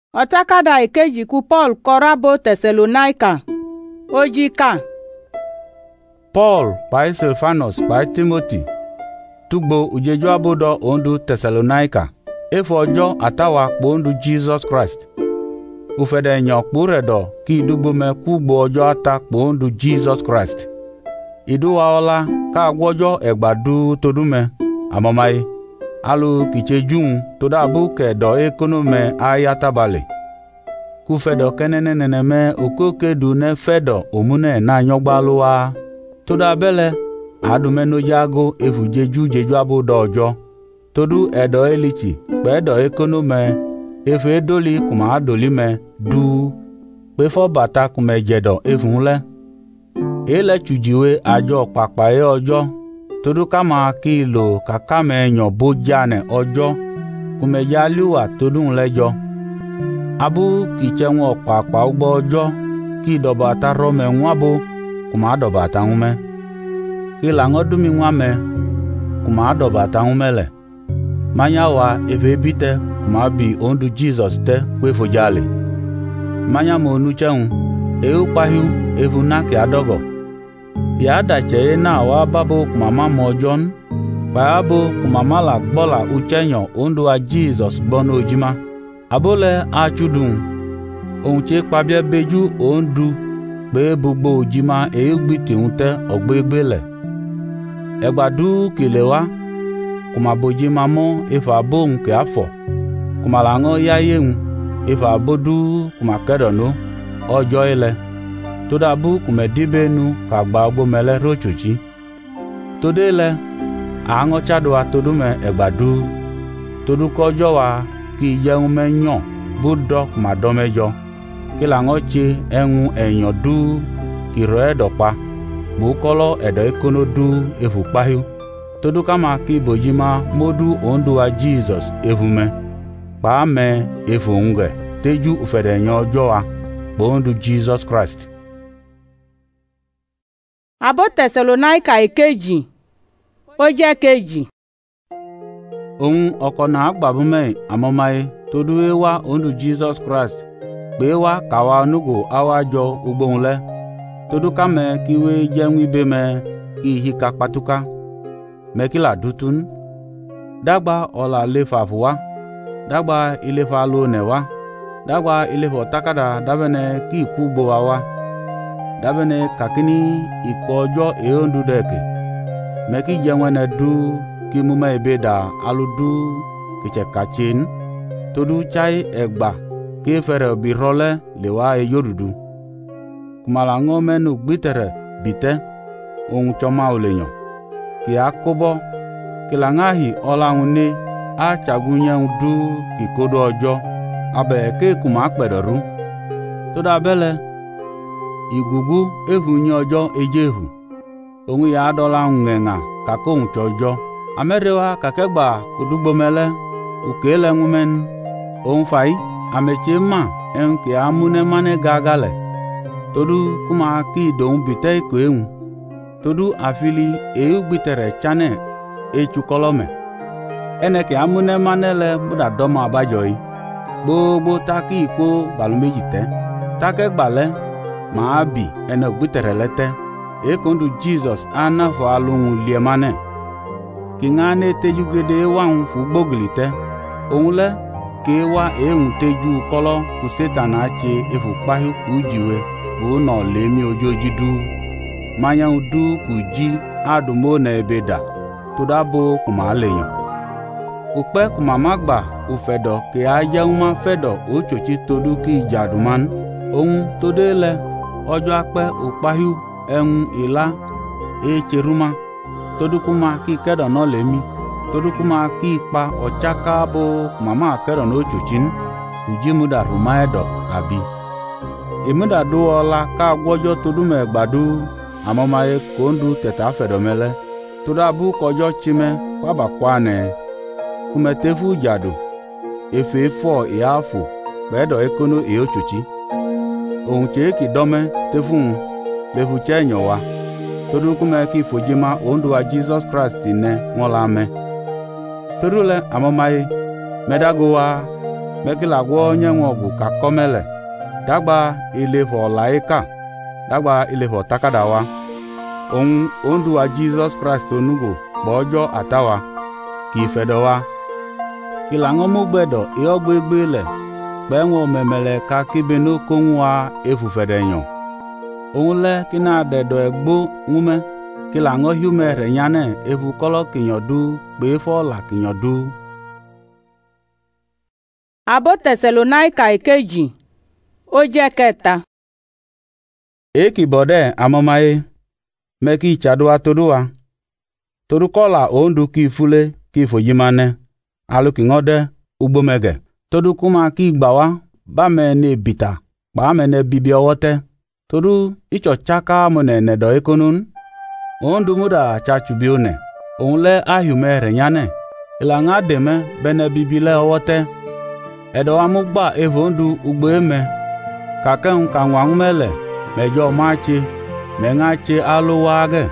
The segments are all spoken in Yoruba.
Ọ̀tákádà ìkejì ku Paul kọrábó Tẹ̀sẹ̀lónáìkà ojika. Paul kpai Silvanus kpai Timothy tugbo ujeju abodo ondu Tẹ̀sẹ̀lónáìkà efu ọjọ́ atawa kpondu Jesus Christ. Ufede enyo kpuredo ki idugbo me kugbo ọjọ́ ata kpondu Jesus Christ. Iduwa ọla ka agwọjọ́ egbadu todume amomai alu kichejun todabu kedo ekonome ayatabale. Kufedo keneneneneme okokedu ne fedo omune na nyogbaluwa. Todabele adumenojago efujeju abodo ọjọ́. Todu edo elichi pedo ekonome efe edoli kuma adoli me du pefo bata kume jedo efunle. Ele chujiwe ajo papaye ọjọ́. Todu kama kilo kakame enyo bojane ọjọ́ kume jaliwa todun lejo. Abu kichenwo papa ugbo ọjọ́ ki dobata rome nwabo kuma dobata ume. Ki langodumi nwame kuma dobata umele. Manya wa efe bite kuma bi ondu Jesus te kwefojale. Manya mo nucheun eu pahiu evunake adogo. Ya dache na wa babo kumama mojon paabo kumama la gbola uchenyo ondu a Jesus gbono ojima. Abole achudun ohun che pabie beju ondu pe gbogbo ojima eugbiti unte ogbegbele. Egbadu kilewa kuma bojima mo ifa bo nke afọ kuma lango ya yeun ifa bodu kuma kedono ọjọ́ ile. Todabu kume dibenu kagba ogbomele rochochi. Todele ango chadwa todume egbadu. Todu kojo wa ki yeun menyo budo kuma domejo. Kilango che enwu enyo du ki roedo pa. Bukolo edo ekono du efu pahiu. Todu kama ki bojima modu ondu wa Jesus efume. Pa me efu unge teju ufede enyo joa bondu Jesus Christ. Abo Tẹ̀sẹ̀lónáìkà ìkejì ó jẹ́ kejì. Ohun ọkọ na agbabume amomaye todu ewa ondu Jesus Christ pe wa kawa nugo awajo ugbohunle. Todu kame kiwe jenwi be me ki hika patuka me kila dutun. Dagba ola lefa fuwa. Dagba ilefa lo newa. Dagba ilefa takada dabene ki kubo wa. Dabene kakini ikojo eondu deke. Meki jengwene du ki mume ebeda aludu kiche kachin. Todu chai egba ki fere birole lewa eyodudu. Kumalango menu gbitere bite ohun choma olenyo. Ki akobo ki langahi ola une a chagunye du ki kodo ojo abe ke kuma akpedoru. Toda bele igugu ehunye ọjọ́ ejehu ohun ya adola ngenga kako unchojo amerewa kakegba kudugbomele ukele ngumen ohun fai ameche ma enke amune mane gagale. Todu kuma ki don bite ko ehun. Todu afili eugbitere chane echukolome eneke amune manele buda domo abajoi gbogbo taki iko balumejite takegbale ma bi ene gbitere lete ekondu Jesus anafo alungu liemane kingane tejugede wan fu gboglite onle ke wa ehun teju kolo ku Satan ache efu pahi kujiwe o no lemi ojojidu manya udu kuji adumo na ebeda todabo kuma leyo upe kuma magba ufedo ke ajauma fedo ochochi todu ki jaduman ohun todele ọjọ́ apẹ́ òpahiu ẹ̀hún ìlà ècheruma todukuma kí kẹ́dọ̀ náà lẹ́mí todukuma kí ipa ọ̀chakabo màmá kẹ́dọ̀ náà òchòchin kùjímúdà rùmáẹ̀dọ̀ àbí. Ìmúdà dó ọlá ká gbọ́jọ́ todúmẹ̀ gbàdú àmọ́máyé kòńdú tẹ̀tà fẹ̀dọ̀mẹ́lẹ́ todu abú kọjọ́ chimẹ́ kwabakwanẹ̀ kùmẹ̀tẹ́fù jàdù efe fọ́ ìyáfò pẹ́ẹ́dọ̀ ekono ìyóchòchi. Ohun cheki dome tefun lefu chenyo wa. Todu kume ki fojima ondu wa Jesus Christ ne ngola me. Todu le amomaye medago wa mekila gwo nyenwogu ka komele dagba ilefo laika dagba ilefo takadawa ohun onduwa Jesus Christ onugo bojo atawa ki fedowa kila ngomu gbedo iogbegbele gbenwo memele ka kibenu konwa efufedenyo ohun le kina dedo egbo ngume kila ngo hume renyane efu kolo kinyodu gbefo la kinyodu. Abo Tẹsẹlónáíkà ìkejì ó jẹ́ kẹta. Eki bode amomaye meki chadua todukola ondu ki fule ki fojimane aluki ngode ugbomege todukuma ki gbawa bame ne bita bame ne bibiowote todu icho chaka mone nedo ekonun ondu muda chachubione onle ahume renyane ilanga deme bene bibile owote edo amugba evondu ugboeme kaken kanwangmele mejo machi mengachi aluwage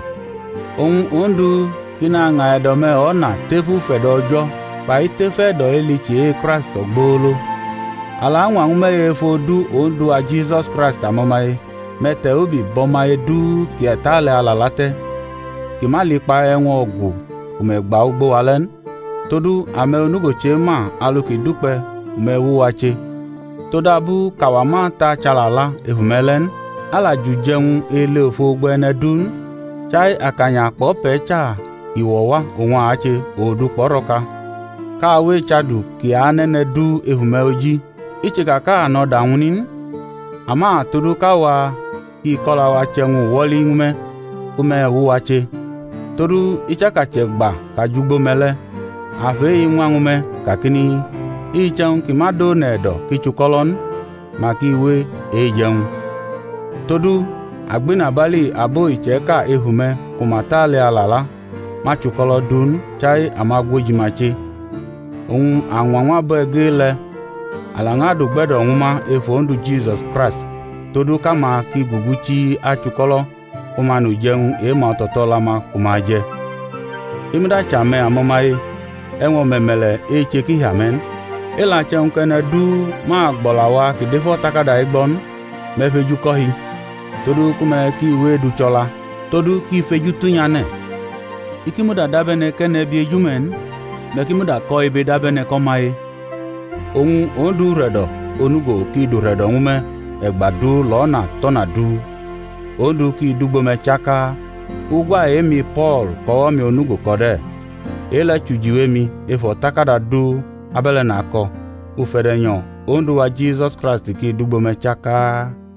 ondu kina nga edome ona tefu fedojo pa itefe do elichi Christ ogbolo ala nwangme efodu ondu a Jesus Christ amomaye mete obi bomaye du kietale alalate kimali pa enwo ogu umegba ugbo walen todu ame onugoche ma aluki dupe umewuwache todabu kawama ta chalala ehumelen ala jujeun ele ofo gbenedun chai akanya pope cha iwowa onwa ache odu poroka kawe chadu ki anene du ehume oji ichika ka anoda wunin ama todu kawa ki kolawa chenwu woli ngume ume wuwache todu ichaka chegba kajugbo mele ave inwa ngume kakini icheun kimado nedo kichukolon makiwe ejeun todu agbina bali abo icheka ehume kumatale alala machukolo dun chai amagwojimache ohun anwanwa begele alangadu gbedo nwuma efondu Jesus Christ todu kama ki guguchi achukolo kumanu jeun ema totolama kumaje imida chame amomaye enwo memele echeki hamen ila cheun kene du ma gbolawa kidefo takada igbon mefeju kohi todu kume ki wedu chola todu ki feju tunyane ikimuda dabene kene biejumen mekimuda ko ibe dabene komaye ohun ondu redo onugo ki du redo ngume egbadu lona tona du ondu ki dugbo mechaka ugwa emi Paul ko mi onugo kode ele chujiwe mi efo takada du abele nako ufedenyo ondu wa Jesus Christ ki dugbo mechaka